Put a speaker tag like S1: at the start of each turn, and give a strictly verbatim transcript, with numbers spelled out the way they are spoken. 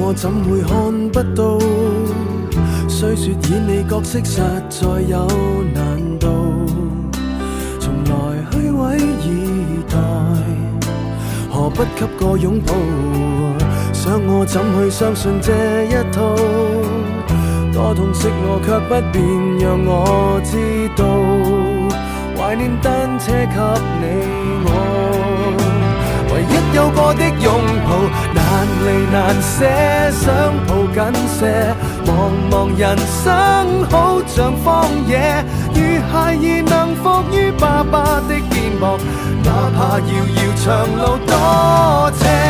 S1: 我怎會看不到？雖說演你角色實在有難度，從來虛偽以待，何不給個擁抱？想我怎去相信這一套？多痛惜我卻不便讓我知道，懷念單車給你我，唯一有過的擁抱，難離難捨，想抱緊些。茫茫人生好像荒野，如孩兒能伏於爸爸的肩膊，哪怕遙遙長路多斜。